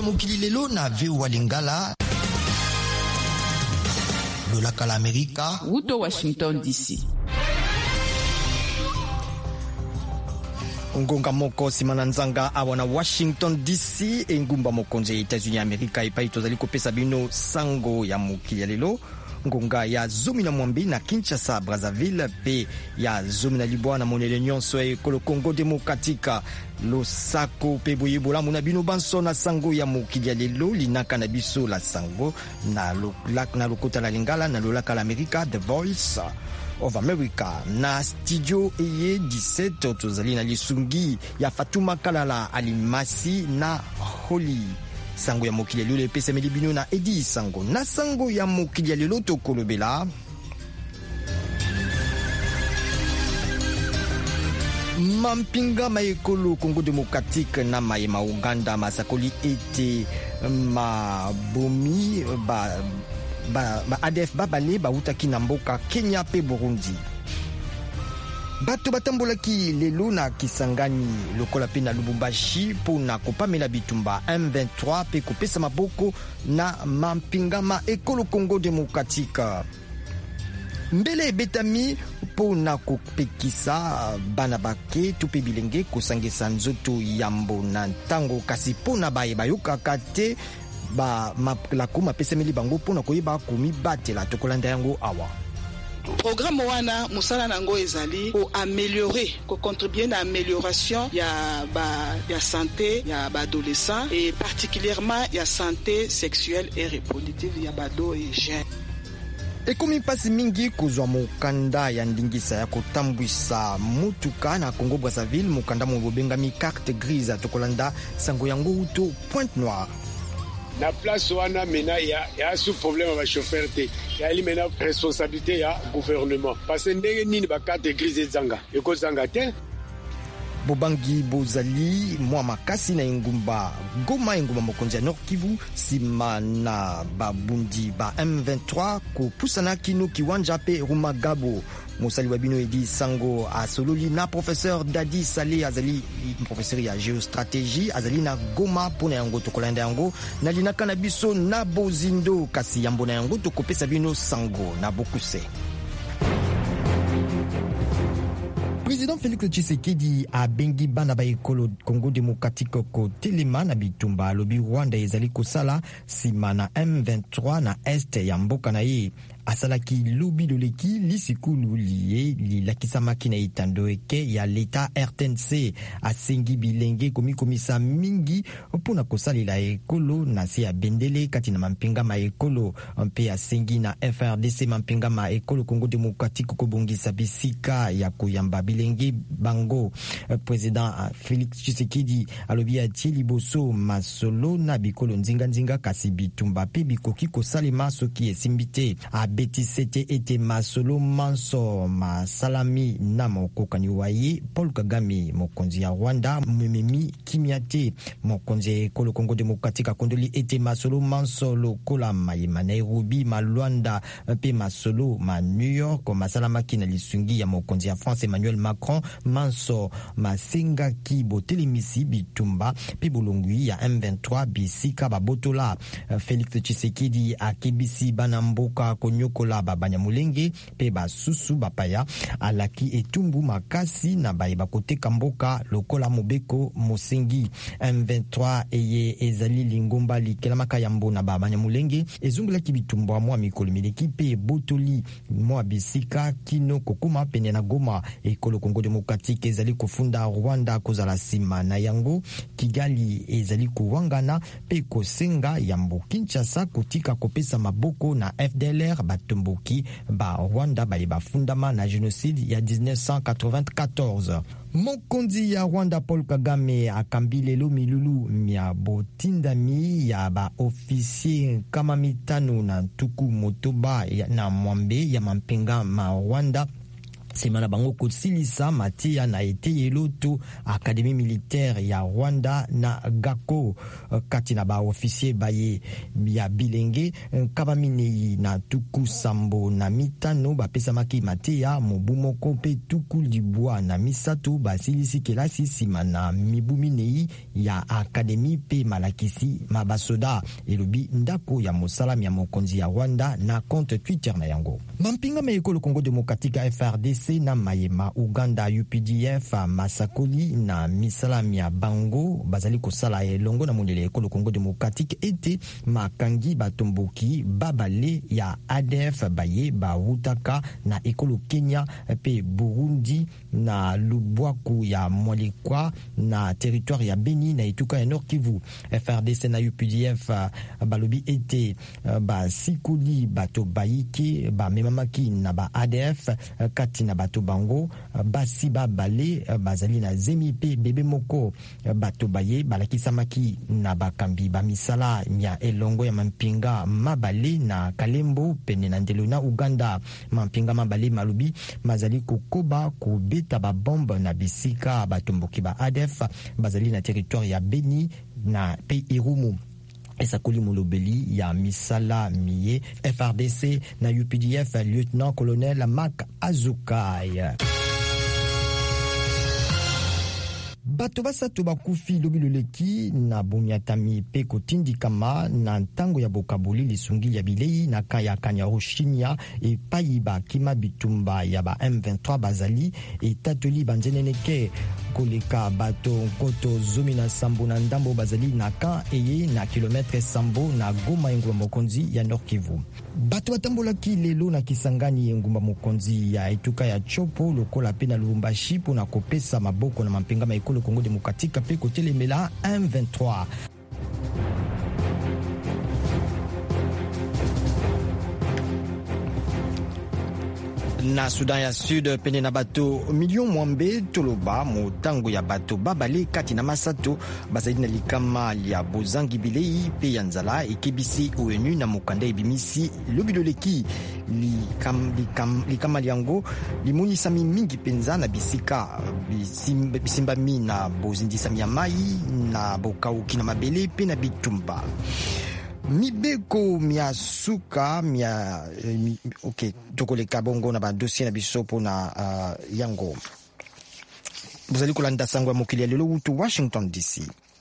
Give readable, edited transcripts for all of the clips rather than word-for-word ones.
mokili lelo na VOA Lingala. Lolaka la Amerika. Wuto Washington DC. Ngonga moko simana nzanga awa na Washington DC engumba mokonzi ya Etats-Unis Amerika epai tozali kopesa bino sango ya mokili ya lelo. Ngonga ya zomi na mwambi na Kinshasa, Brazzaville pe ya zomi na libwa na monele nyonso ekolo Congo Demokratika losako pe boyebola muna bino banso na sango ya mokili ya lelo linaka na biso la sango na lokota la Lingala na lolaka la Amerika, The Voice of America. Na studio eye 17 tozali na lisungi ya Fatuma Kalala Alimasi na Holly. Sango ya mokili ya lelo epesa melibino na Edi Sango. Na sango ya mokili ya lelo tokolobela mampinga maekolo Congo Demokratique na maema Uganda masakoli ete mabomi ba ADF babale bautaki na mboka Kenya pe Burundi. Bato batambolaki lelo na Kisangani lokola pe na Lubumbashi pona kopamela bitumba M23 pe kopesa maboko na mampingama ekolo Congo Demokratique. Mbele betami pona kopekisa bana bake tupe bilenge kosangesa nzoto yambo na ntango kasi pona baye bayokaka te lakuma pesemeli bango pona koyeba komibatela tokolanda yango awa. Programme wana musala nango ezali ko améliorer, ko contribuer na amélioration ya santé ya adolescent et particulièrement ya santé sexuelle et reproductive ya bado et jeune. Ekomi pasi mingi kozwa mokanda ya ndingisa ya kotambwisa mutuka na Congo Brazzaville, mokanda mo bobengami carte grise tokolanda sango yango uto Pointe Noire. Na place wana mena ya sous problème ba chauffeur te ya li mena responsabilité ya gouvernement parce ndenge nini ba carte grise zanga eko zanga te bobangi bozali mwa makasi na engumba Goma engumba mokonzi ya Nord Kivu sima na babundi ba M23 ko pusana kino kiwanja pe Rumagabo. Mosali wa bino Edi Sango asololi na professeur Dadi Saleh azali professeur ya géostratégie azali na Goma pona yango tokolanda yango na linaka na biso na bozindo kasi yambo na yango tokopesa bino sango na bokuse. Président Félix Tshisekedi a bengi bana ba ekolo Congo Démocratique ko telema na bitumba lobi Rwanda ezali kosala sima na M23 na est ya mboka na ye. Asalaki lobi loleki lisikulu liye lilakisamaki na itando eke ya leta RTNC asengi bilenge komisa mingi pona kosalela ekolo na se ya bendele kati na mampinga ma ekolo mpe asengi na FRDC mampinga ma ekolo Congo Démocratique kobongisa bisika ya koyamba bilenge bango. Président Félix Tshisekedi alobi ati liboso masolo na bikolo nzinga kasi bitumba pe bikoki kosalema soki esimbite betisete ete masolo manso masalami na mokokani waye Paul Kagame mokonzi ya Rwanda mememi kimiate mokonzi ekolo Congo Démocratique akondoli ete masolo manso lokola mayema Nairobi malwanda pe masolo ma New York masalamaki na lisungi ya mokonzi ya France Emmanuel Macron manso masenga ki botelemisi bitumba pe bolongui ya M23 bisika babotola. Félix Tshisekedi akebisi bana mboka konyokola babanyamulenge pe basusu bapaya alaki etumbu makasi na baye bakoteka mboka lokola mobeko mosengi. M23 eye ezali lingomba likelamaka yambo na babanyamulenge ezungulaki bitumba mwa mikolo mileki pe botoli mwa bisika kino kokoma pene na Goma. Ekolo Congo Démocratique ezali kofunda Rwanda kozala sima na yango. Kigali ezali kuwangana pe kosenga yambo Kinshasa kotika kopesa maboko na FDLR batomboki ba Rwanda baye bafundama na génocide ya 1994. Mokonzi ya Rwanda Paul Kagame akambile lo milulu mia botindami ya ba officier kama mitano na tuku motoba na mwambe ya mampinga ma Rwanda semana bango kosilisa matia na eteye loto Académie militaire ya Rwanda na Gako kati na ba officier baye ya bilenge kabaminei na tuku sambo na mitano bapesamaki matia mobu moko pe tuku libwa na misato basilisi kelasi sima na mibu minei ya Académie pe malakisi mabasoda elobi ndako ya mosala ya mokonzi ya Rwanda na compte Twitter na yango. Mampinga me ekolo Congo Démocratique FRDC na mayema Uganda UPDF Masakoli na misalami ya bango bazali kosala elongo na mondele ekolo Congo Démocratique ete makangi batomboki babale ya ADF baye bawutaka na ekolo Kenya pe Burundi na lubwaku ya Mwalekwa na territoire ya Beni na etuka ya Nord Kivu. FRDC na UPDF balobi ete basikoli bato bayike bamemamaki na ba ADF kati na bato bango basi babale bazali na zemi pe bebe moko bato baye balakisamaki na bakambi bamisala ya elongo ya mampinga mabale na Kalembo pene na ndelo na Uganda. Mampinga mabale malubi mazali kokoba kobeta ba bombe na bisika batomboki ba ADF bazali na territoire ya Beni na pe Irumu. Esakoli molobeli ya misala miye FRDC na UPDF lieutenant-colonel Mark Azukai. Bato basatu bakufi lobi loleki na bonyatami pe kotindikama na ntango ya bokaboli lisungi ya bilei na kaya Kanyaruchinya epai bakima bitumba ya ba M23 bazali etatoli banzeneneke koleka bato nkoto zomi na sambo na ndambo bazali na kan eye na kilometre sambo na Goma engumba mokonzi ya Nord Kivu. Bato batambolaki lelo na Kisangani engumba mokonzi ya etuka ya Chopo lokola pe na Lubumbashi pona kopesa maboko na mampinga maekolo Congo Démocratique pe kotelemela M23. Na Sudan ya Sud pene na bato million mwambe toloba motango ya bato babale kati na masato bazali na likama ya bozangi bilei pe ya nzala ekebisi ONU na mokanda ebimisi lobiloleki likama liango limonisami mingi penza na bisika bisimbami na bozindisami ya mai na bokauki na mabele pe na bitumba. Mibeko mia suka mia okay tokoleka bongo na ba dossier na bisopo na yango bozali kolanda sango ya mokili ya lelo wutu Washington DC.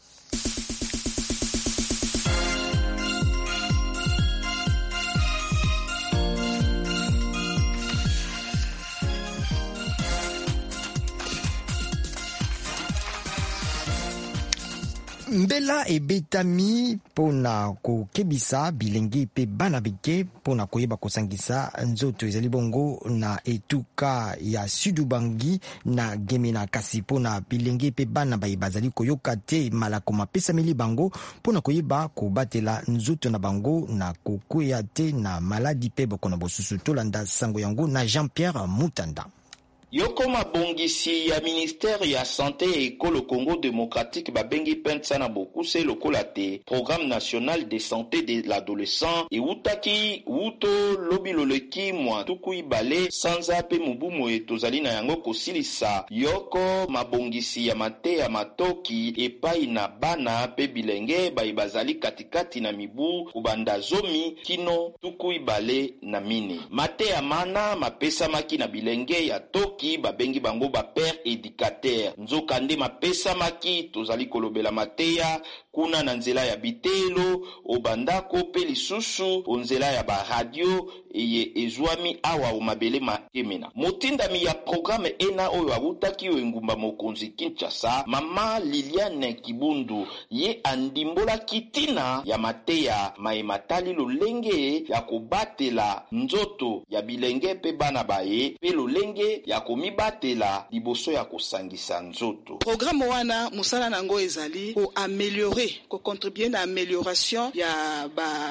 Mbela ebetami pona kokebisa bilengi pe bana bike pona koyeba kosangisa nzoto ezali bongo na etuka ya Sudubangi na Gemena kasi pona bilengi pe bana bazali koyoka te malako mapesa mili bango pona koyeba kobatela nzoto na bango na kokwea te na maladi pe bokona bosusu tolanda sango yango na Jean-Pierre Mutanda. Yoko mabongisi ya ministère ya santé et ekolo Congo démocratique babengi pensa na bokuse lokola te programme national de santé de l'adolescent et utaki wuto lobiloleki mwa tuku ibale sanza pe mubumo etozali na yango kosilisa yoko mabongisi ya mate ya matoki epai na bana pe bilenge bazali katikati na mibu kubanda zomi kino tuku ibale na mine mate ya mana mapesa maki na bilenge ya toki babengi bango ba père éducateur nzokande mapesa maki tozali kolobela mateya kuna na nzela ya bitelo obandako pe lisusu onzela ya ba radio eye ezwami awa omabele makemena motindami ya programme ena oyo abutaki yo engumba mokonzi Kinshasa mama Liliane Kibundu ye andimbola kitina ya mateya maematali lolenge ya kobatela nzoto ya bilenge pe bana baye pe lolenge ya komibatela liboso ya kosangisa nzoto. Programme wana musala nango ezali ko améliorer ko contribuer na amélioration ya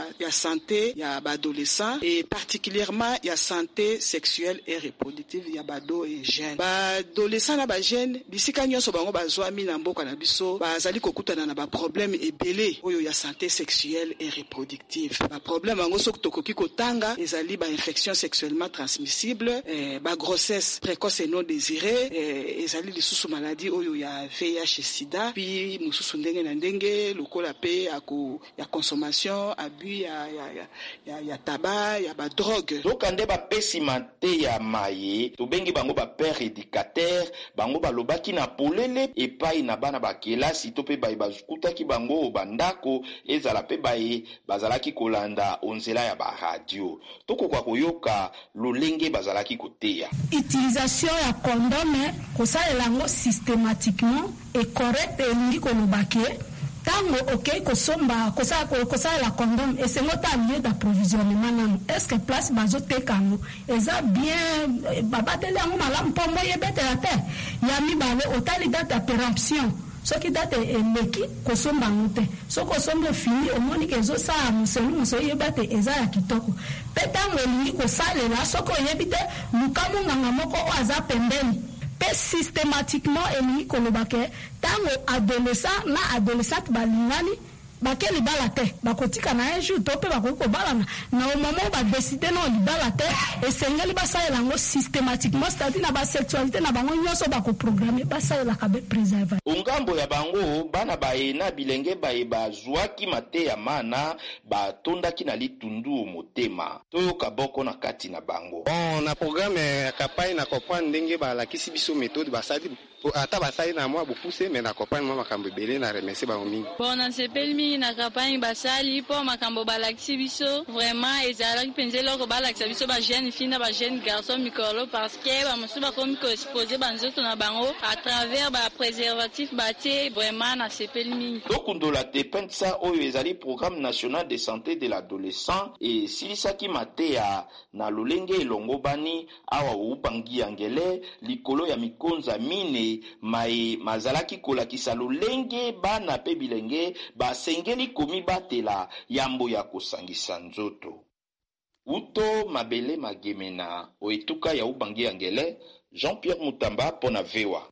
santé ya adolescent et particulièrement ya santé sexuelle et reproductive ya bado et jeune. Adolescent na ba jeune bisika nyonso bango bazwami na mboka na biso bazali kokutana na ba problème ebele oyo ya santé sexuelle et reproductive. Ba problème bango soki tokoki kotanga ezali ba infection sexuellement transmissible ba grossesse précoce précoce et non désirée, ezali lisusu maladie oyo ya VIH et sida, puis mususu ndenge na ndenge lokola pe ya consommation, abus ya tabac, ya ba drogue. Donc ande ba pesima te ya maye, to bengi bango ba père éducateur, bango ba lobaki na polele epai na bana ba kelasi to pe ba bazukutaki bango bandako ezala pe baye bazalaki kolanda onzela ya ba radio. Toko kwa koyoka lolenge bazalaki koteya. Utilisation ya condom kosalela ngo systématiquement et correct elingi kolobake tango okay kosomba kosala la condom et c'est ngota lieu d'approvisionnement nanu est-ce que place bazo tekango eza bien babateli yango malamu pombo yebetela te ya mibale otali date ya péremption soki date eleki kosomba ngote soko sombo fini omoni ke zo sa muselu yebate eza ya kitoko pe tango elingi kosalela soko yebite lukamu nganga moko o aza pembeni pe systématiquement elingi kolobake tango adolescent na adolescente balingani bakeli bala te bakotika na un jour to pe bakoko balana na au moment ba décider non libala te esengeli basalela ngo systématiquement c'est-à-dire na ba sexualité na bango nyoso bako programmer basalela ka be préserver ongambo ya bango bana baena bilenge bae bazwaki mate ya mana batondaki na litundu motema to kaboko na kati na bango na programme ya campagne na comprendre ndenge balakisi biso méthode basadi ata basali na mwa bopuse mais na campagne mwa makambo ebele na remercier bango mingi bon na sepelmi na campagne basali po makambo balakisi biso vraiment ezalaki penze loko balakisa biso ba jeune fille na ba jeune garçon mikolo parce que ba mosu bakomi ko exposer banzoto na bango à travers ba préservatif batie vraiment na sepelmi tokundola te pensa oyo ezali programme national de santé de l'adolescent et silisaki matea na lolenge elongo bani awa ubangi yangele likolo ya mikonza mine mai mazalaki kolakisa lolenge bana pe bilenge basengeli komi batela yambo ya kosangisa nzoto uto mabele magemena oetuka ya ubangi yangele Jean-Pierre Mutamba pona vewa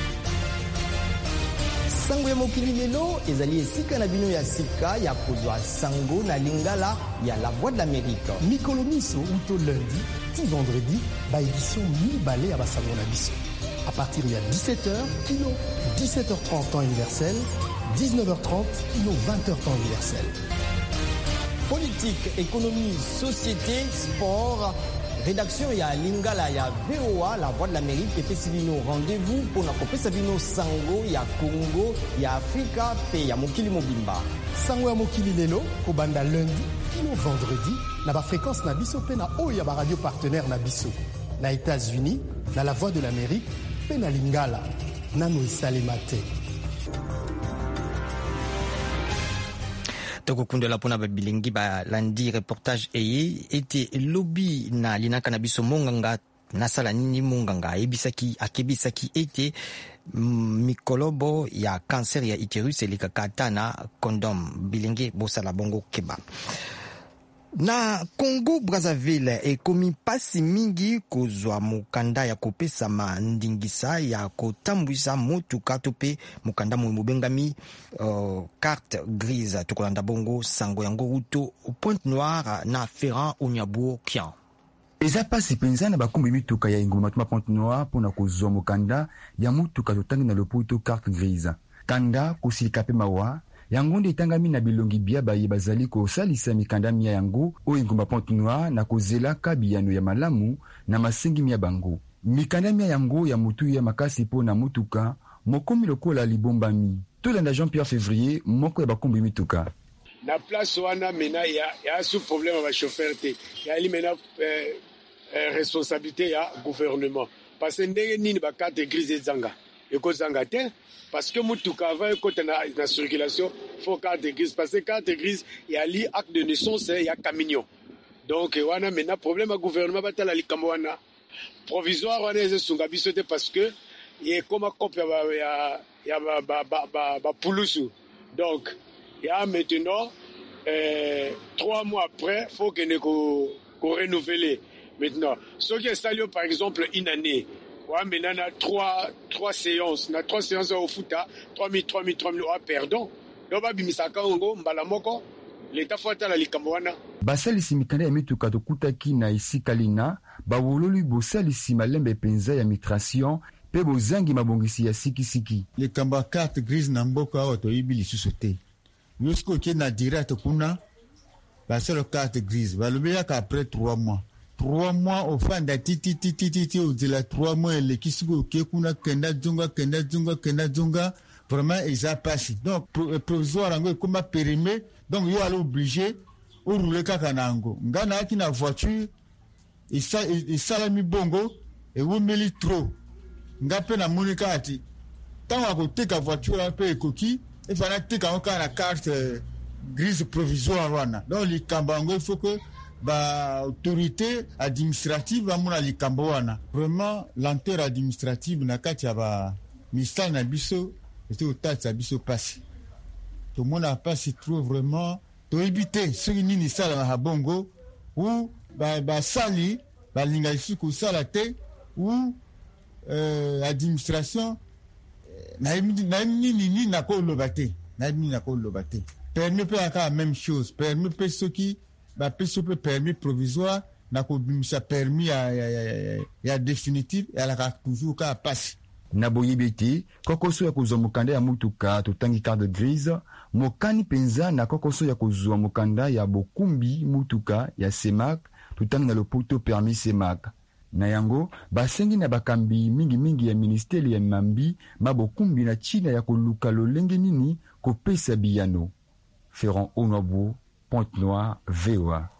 sango ya mokili lelo ezali esika na bino ya sika ya kozwa sango na lingala ya la voix de l'Amérique mikolo miso uto lundi ti vendredi ba édition mibale ya basango na biso à partir de 17h, kilo 17h30 temps universel, 19h30, kilo 20h temps universel. Politique, économie, société, sport, rédaction ya Lingala ya VOA, la voix de l'Amérique, et Pesibino rendez-vous pour na Pesibino Sango ya Congo, ya Afrika, pe ya Mokili Mobimba. Sango ya Mokili lelo, kobanda lundi, kilo vendredi, na ba fréquence na biso pe na o ya ba radio partenaire na biso. Na États-Unis, na la voix de l'Amérique, na lingala nano esalema te tokokundela mpona babilingi balandi reportage eye ete lobi na linaka na biso monganga nasala nini monganga akebisaki ete mikolobo ya cancer ya utérus elekaka ata na condom bilenge bosala bongo keba na Congo Brazzaville ekomi pasi mingi kozwa mukanda ya kopesama ndingisa ya kotambwisa motuka to pe mukanda mobengami carte grise tokolanda bongo sango yango uto Pointe Noire na Ferrand Onyabuo Kian eza pasi penza na bakumbi mituka ya ingoma matuma Pointe Noire pona kozwa mukanda ya mutuka totangi na lopoto carte grise kanda kusilika pe mawa yango nde etangami na bilongi bia baye bazali kosalisa mikanda mia yango oyo engumba Pointe Noire na kozelaka biyano ya malamu na masengi mia bango mikanda mia yango ya motu ya makasi po na mutuka mokomi lokola libombami tolanda Jean-Pierre Février moko ya bakumbi mituka na place wana mena ya sous problème ba chauffeur te ya li mena responsabilité ya gouvernement parce que ndenge nini ba carte grise zanga ekozanga te parce que mutuka avant ekota na circulation faut carte grise parce que carte grise ya li acte de naissance ya camion donc wana mena problème à gouvernement batala likambo wana provisoire wana ezosunga biso te parce que ye koma copie ya ba pulusu donc ya maintenant 3 mois après faut que ne ko renouveler maintenant ce qui est stallé par exemple une année ouais maintenant na 3 séances na 3 séances au futa 3000 perdons donc ba bimisaka ngo mbala moko l'état faut atala likambo wana basalisi mikanda ya mituka tokutaki na esika lina bawololi bosalisi malembe penza ya migration mpe bozangi mabongisi ya sikisiki. likambo ya carte grise na mboka awa toyibi lisusu te. yo soki okie na direct kuna basala carte grise balobi yaka après 3 mois 3 mois ofanda tititititi ozela 3 mois eleki soki okie kuna kenda dzonga vraiment eza pasi. donc provisoire yango ekoma périmé, donc yo ala obligé orule kaka na yango. nga nayaki na voiture esalami bongo ewumeli trop, nga mpe namoni kaka ati ntango akoteka voiture mpe ekoki efana teka yango kaka na carte grise provisoire wana. donc likambo yango il faut que autorité administrative bamona likambo wana. vraiment lenteur administrative na kati ya ministère na biso ete kotatisa biso pasi. tomona pasi trop vraiment. toyebi te soki nini esalamaka bongo ou basali balinga lisusu kosala te ou administration nayebi nini nakoloba te. permis mpe aka même chose. permis mpe soki bapesi mpe permis provisoire nakobimisa permis ya définitive eyalaka toujours kaka pasi. na boyebi ete kokoso ya kozwa mokanda ya mutuka totangi carte grise mokani penza na kokoso ya kozwa mokanda ya bokumbi mutuka ya semak totangi na lopoto permis semak. na yango basengi na bakambi mingi ya ministeri ya mambi mabokumbi na china ya koluka lolenge nini kopesa biyano. Ferrand Onwabo, Pointe-Noire, VOA.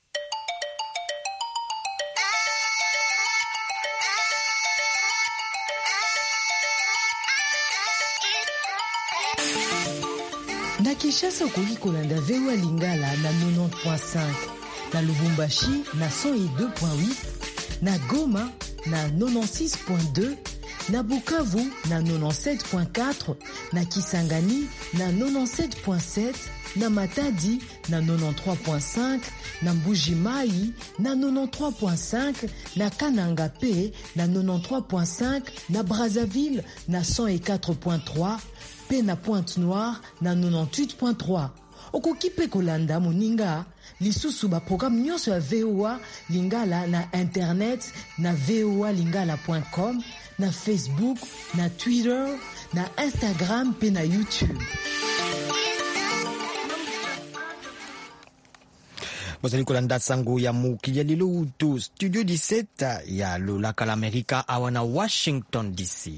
na Kinshasa okoki kolanda VOA Lingala na 90.5, na Lubumbashi na 102.8, na Goma na 96.2, na Bukavu na 97.4, na Kisangani na 97.7, na Matadi na 93.5, na Mbuji-Mayi na 93.5, na Kananga pe na 93.5, na Brazzaville na 104.3, pe na Pointe-Noire na 98.3. Okoki pe kolanda moninga lisusu ba programme nyonso ya VOA Lingala na internet na voalingala.com, na Facebook, na Twitter, na Instagram pe na YouTube. Bozali kolanda sango ya mokili lelo utu Studio 17 ya lolaka la Amerika awa na Washington DC.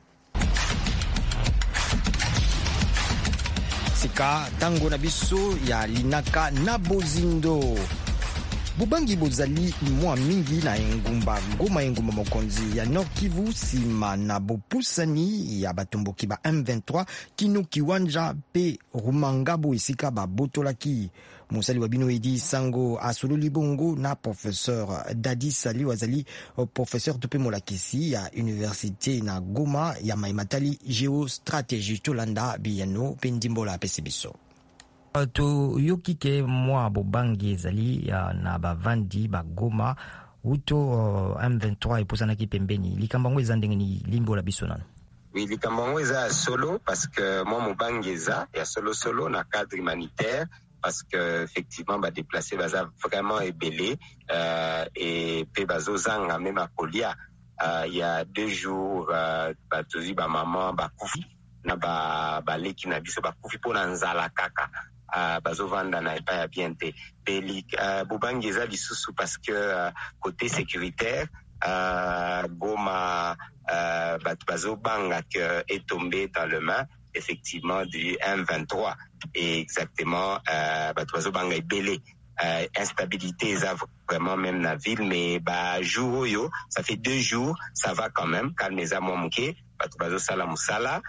Sika tango na biso ya linaka na bozindo. Bubangi bozali mwa mingi na engumba Goma, engumba mokonzi ya Nord Kivu, sima na bopusani ya batomboki ba M23 kino kiwanja pe Rumangabo esika ba botolaki. Musali wabino edi sango asololi bongo na professeur Dadi Sali wazali professeur tope molakisi ya université na Goma ya maimatali géostratégie tolanda biyano pendimbola pesibiso. To yokike mwa bobangi ezali na bavandi bagoma uto M23 eposanaki pembeni likambango eza ndenge ni limbola biso nano. Oui, likambango eza solo parce que moi mobangi eza ya solo na cadre humanitaire parce que effectivement ba déplacer baza vraiment ebelé et pe bazo zanga même à Kolia il y a 2 jours ba tozi ba maman ba kufi na ba leki na biso ba kufi pona nzala kaka bazo vanda na epa ya biente peli bobangi eza lisusu parce que côté sécuritaire Goma bazo banga que est tombé dans le main effectivement du M23 et exactement bazo banga ebele instabilité eza vraiment même na ville mais jour yo ça fait 2 jours ça va quand même calme eza momuke bazo sala musala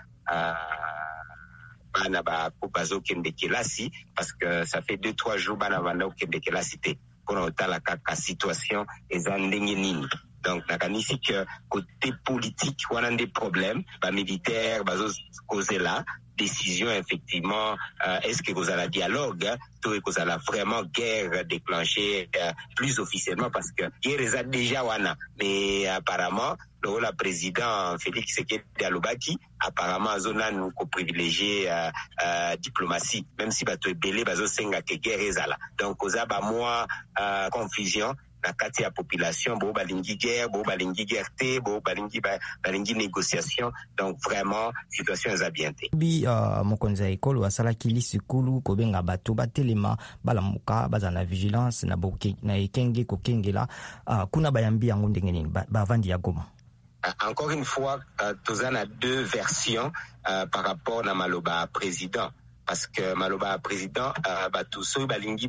bana ba bazo kende kelasi parce que ça fait 2-3 jours bana vanda kende kelasi te pour otala kaka situation eza ndenge nini Donc nakanisi que côté politique on a des problèmes, ba militaire bazo causer là décision effectivement est-ce que vous avez un dialogue tout et que vous avez vraiment guerre déclenchée plus officiellement parce que guerre est déjà wana mais apparemment le président Félix Tshisekedi alobaki apparemment zona nous ko privilégier diplomatie même si bato ebele bazo senga que guerre ezala donc oza ba moi confusion na kati ya population bo balingi guerre te bo balingi négociation donc vraiment situation eza bien te bi mokonzi ya ekolo asalaki lisikulu kobenga bato batelema balamuka baza na vigilance na ekenge kokengela kuna bayambi yango ndenge nini bavandi ya Goma. Encore une fois toza na deux versions par rapport na maloba président parce que maloba président bato soki balingi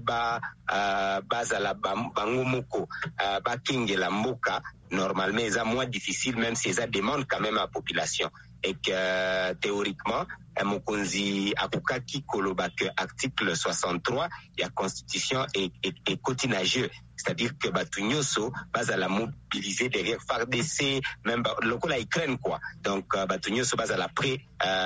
bazala bango moko bakengela mboka normalement eza moins difficile même si eza demande quand même à la population et que théoriquement mokonzi akokaki koloba que article 63 ya constitution est cotinageux, c'est-à-dire que bato nyonso bazala mobiliser derrière FARDC même lokola Ukraine quoi, donc bato nyonso bazala prêt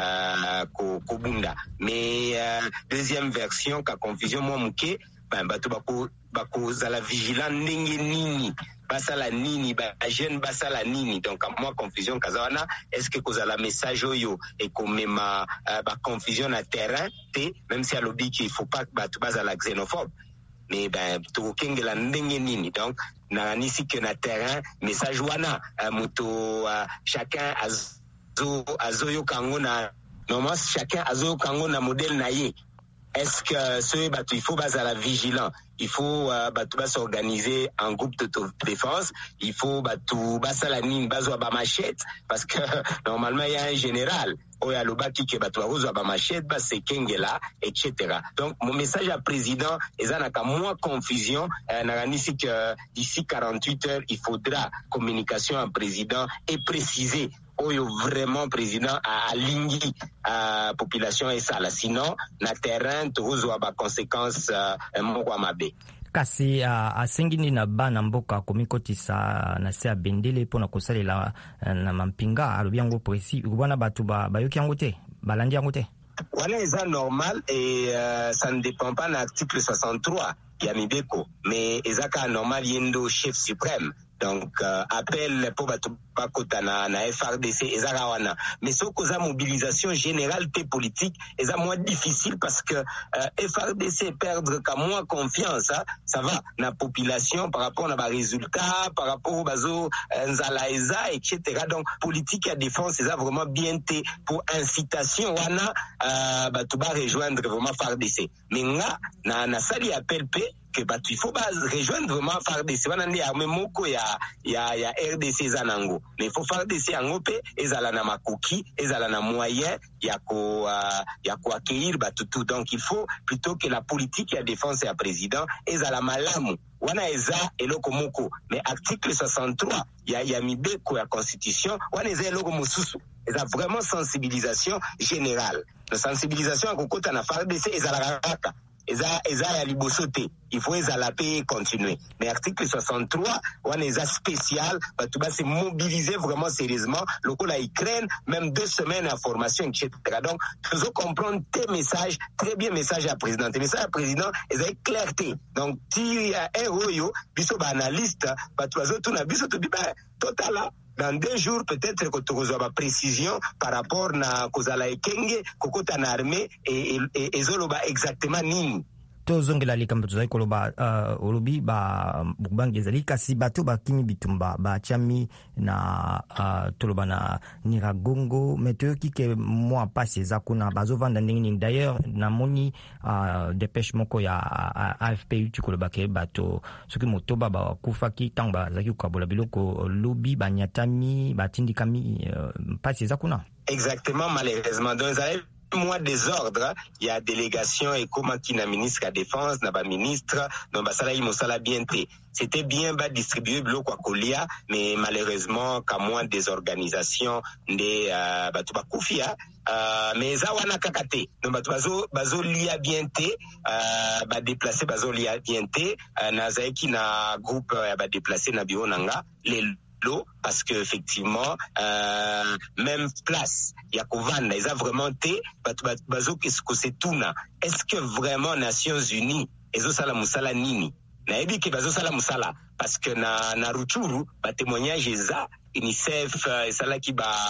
kobunda mais deuxième version ka confusion moi muke bato bakozala vigilant ndenge nini basala nini ba jeune basala nini donc moi confusion kazawana est-ce que kozala message oyo et komema ba confusion na terrain te même si alobi qu'il faut pas bato basala xénophobe mais to kengela ndenge nini donc na nisi que na terrain message wana moto chacun azoyo kango na normalement chacun azoyo kango na modèle na ye. Est-ce que ce bateau il faut basala vigilant, il faut bateau s'organiser en groupe de défense, il faut bateau basala nine bazo ba machette parce que normalement il y a un général oya lobaki que bateau bazo ba machette ba c'est kengela etc. Donc mon message à président ezanaka moins confusion naganisi que d'ici 48 heures il faudra communication à président et préciser oyo vraiment président a alingi population et ça là sinon na terrain tozwa ba conséquences moko mabe kasi asengini na bana mboka komikotisa na se abendele pona kosalela na mampinga alobi yango précis ubana batu bayoki yango te balandi yango te wana eza normal et ça ne dépend pas de l'article 63 ya Mibeko mais ezaka normal yendo chef suprême. Donc appel pour bakota na FARDC ezaka wana mais ce cause mobilisation générale et politique est moins difficile parce que FARDC perdre qu'à moins confiance ça va la population par rapport à ba résultats par rapport au bazo nzalaeza etc. donc politique à défense c'est vraiment bien té pour incitation wana batu ba rejoindre vraiment FARDC mais nga na sali appel p que il faut rejoindre vraiment FARDC wana ndi armée moko ya RDC zanango mais il faut FARDC yango pe ezala na makoki ezala na moyen ya ko accueillir batutu donc il faut plutôt que la politique ya défense ya président ezala malamu wana eza eloko moko mais article 63 ya Mibeko ya constitution wana eza eloko mosusu eza vraiment sensibilisation générale la sensibilisation à kokota na FARDC ezala kaka eza ya liboso te il faut ezala pe continuer mais article 63 on est spécial batu ba se mobiliser vraiment sérieusement lokola Ukraine même 2 semaines à formation etc. donc faut comprendre tes messages très bien message à président tes messages à président eza clarté donc si yo biso ba analyste batu bazotu na biso to biba totala dans 2 jours peut-être que tu reçois précision par rapport na kozala ekenge kokota na armée et zoloba exactement nini tozongela likambo tozali koloba olobi bubangi ezali kasi bato bakimi bitumba bachami na toloba na Nyiragongo meto kike mois passé za kuna bazovanda ndenge d'ailleurs namoni dépêche moko ya AFP tukoloba ke bato soki motoba bakufaki tanga bazaki kukabola biloko lobi banyatami batindikami passé za kuna exactement malheureusement donc mois désordre, il y a délégation et comment qui na ministre à défense, na ba ministre, donc basala imosala bien té. C'était bien bas distribué bloc à Kolia, mais malheureusement qu'à moins des organisations des batuba kufia, mais ça wana kakate. Donc bazo lia bien té, ba déplacer bazo lia bien té, na zaiki na groupe ba déplacer na bio nanga les l'eau parce que effectivement même place ya kovanda eza vraiment te bazo kosetuna est-ce que vraiment Nations Unies ezosala musala nini nayebi ke bazosala musala parce que na Rutshuru ba témoignage eza UNICEF esalaki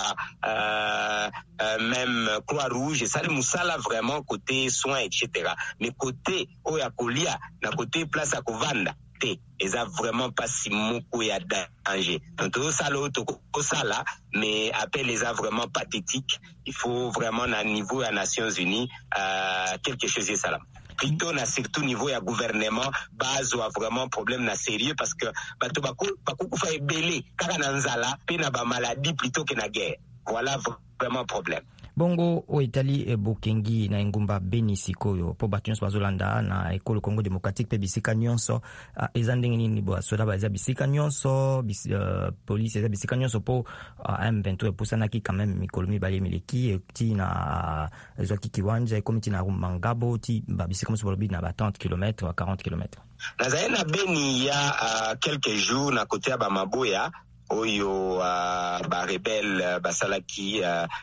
même Croix-Rouge esali musala vraiment côté soins etc. mais côté oya kolia na côté place ya kovanda te eza vraiment pas si moko ya danger donc sala mais appel eza vraiment pathétique. Il faut vraiment na niveau ya Nations Unies quelque chose de salam plutôt na surtout niveau ya gouvernement bazo a vraiment problème na sérieux parce que bato bakufa ebele kaka na nzala pe na ba maladie plutôt que na guerre. Voilà vraiment problème. Bongo o Italie Bokengi na ngumba Beni sikoyo po bato nyonso bazolanda na ekolo Congo démocratique pe bisika nyonso eza ndenge nini bo soda ba eza bisika nyonso police eza bisika nyonso po M23 epusanaki quand même mikolo mibale mileki ti na ezwaki kiwanja komiti na Mangabo ti ba bisika moso bolobi na ba 30 km à 40 km. Nazaye na Beni ya quelques jours na côté ya Bamaboya oyo ba rebelle basalaki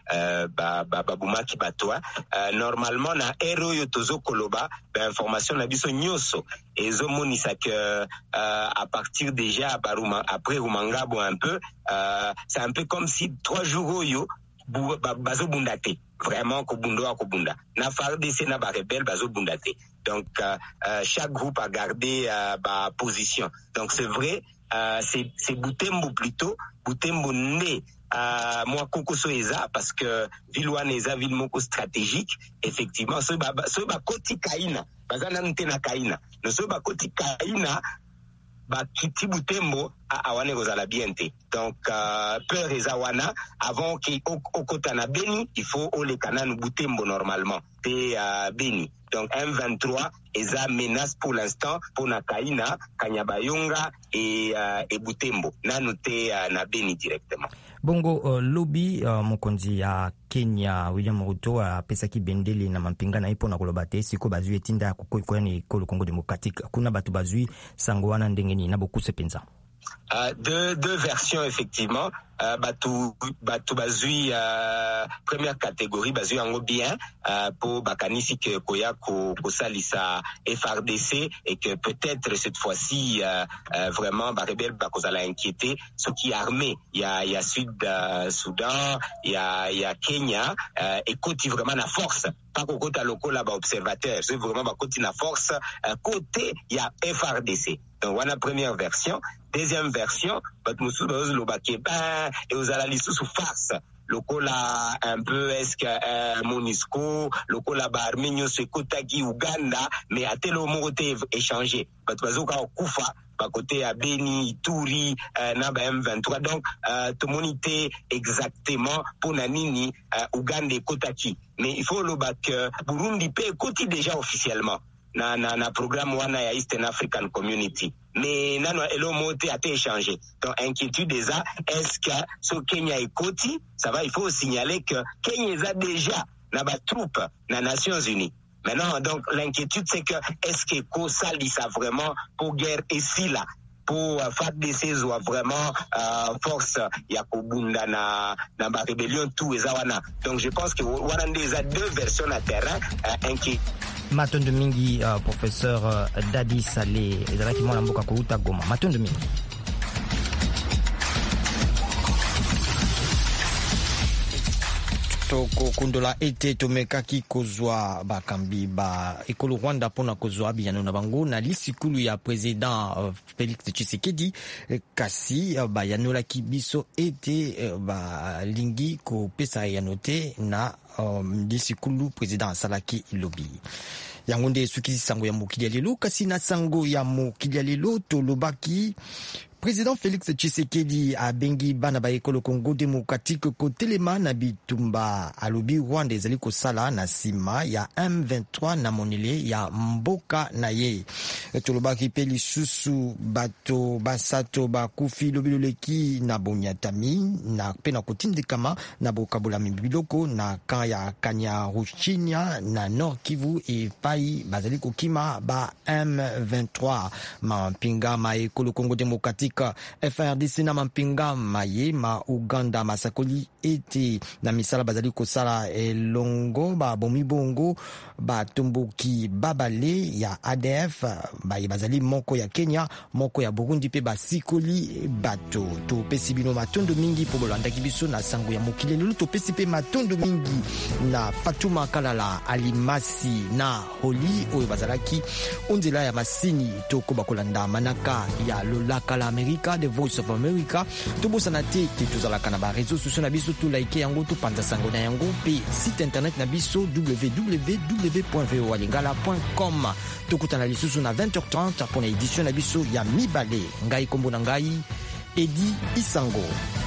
babumaki batwa normalement na ero yo tozo koloba ba information na biso nyoso ezomonisa que à partir déjà après Rumangabo un peu c'est un peu comme si 3 jours oyo bazo bundate vraiment kobunda na FARDC na ba rebelle bazo bundate donc chaque groupe a gardé ba position donc c'est vrai. C'est Butembo plutôt, Butembo né moi Kokoso eza parce que ville wana eza ville moko stratégique effectivement so ba koti kaina bazana ntena kaina no so ba koti kaina ba kiti Butembo awane kozala bien te donc peur eza wana avant ki okota na Beni il faut ole kananu Butembo normalement te Beni. Donc M23 eza menace pour l'instant pour na Kaina, Kanyabayonga et Butembo. Na noté na Beni directement. Bongo lobby mokonzi ya Kenya William Ruto apesaki bendele na mampinga na ipo na koloba te siko bazui etinda ya kukoikoya ni ekolo Congo démocratique. Kuna batu bazui sango wana ndenge ni na bokuse penza. Deux versions effectivement. Batu bazui première catégorie bazui yango bien pour bakanisi que koya ko salisa FARDC et que peut-être cette fois-ci vraiment ba rebelle ba kozala inquiété ce qui armé il y a Sud Soudan il y a Kenya et côté vraiment na force pas ko kota lokola ba observateur c'est vraiment ba côté na force côté il y a FARDC. Donc voilà première version. Deuxième version, batmusu bazolo bakeba et aux alalisu sous farce. Lokola un peu est-ce que Monisco, lokola ba Armenio se kotagi Uganda, mais à tel moment échangé. Batbazoka okufa ba côté à Beni, Ituri, na ba M23. Donc tout monité exactement pour nanini Uganda et Kotaki. Mais il faut le bac Burundi paye koti déjà officiellement. Na programme wana ya Eastern African Community mais nano elo mote a été échangé donc inquiétude déjà est-ce que so Kenya et Koti ça va il faut signaler que Kenya a déjà na ba troupe na Nations Unies maintenant donc l'inquiétude c'est que est-ce que ko sali ça vraiment pour guerre ici là pour FARDC soit vraiment force ya kobunda na ba rébellion tout ezawana donc je pense que wana déjà deux versions à terrain inquiétude. Matondo mingi professeur Dadi Saleh ezalaki mwana mboka kouta Goma. Matondo mingi toko kundola ete tomekaki kozwa bakambi ba ekolo Rwanda pona kozwa biyano na bango na lisikulu ya president Félix Tshisekedi kasi bayanolaki biso ete balingi kopesa yanote na lisikulu president Salaki Lobi. Yango nde suki sango ya mokili ya lelo kasi na sango ya mokili ya lelo tolobaki Président Félix Tshisekedi a bengi bana ba ekolo Congo démocratique ko telema na bitumba alobi Rwanda ezali ko sala na sima ya M23 na monele ya mboka na ye. Tolobaki pe lisusu bato basato bakufi lobiloleki na bonyatami na pe na kotindikama na bokabola mibiloko na kan ya Kanyaruchinya na Nord Kivu e pai bazali kokima ba M23 ma pinga ma ekolo Congo démocratique Démocratique FRDC na mampinga maye ma Uganda masakoli ete na misala bazali kosala elongo ba bomi bongo ba tumbuki babale ya ADF baye bazali moko ya Kenya moko ya Burundi pe basikoli bato to pesi bino matondo mingi po bolandaki biso na sango ya mokili lelo to pesi pe matondo mingi na Fatuma Kalala Alimasi na Holi oyo bazalaki onzela ya masini toko bakolanda manaka ya lolaka la America, The Voice of America. Tobosana te tozalaka na ba réseaux sociaux na biso to like yango to panza sango na yango pe site internet na biso www.voalingala.com. Tokutana lisusu na 20h30 pour na édition na biso ya mibale ngai kombo na ngai Edi Isango.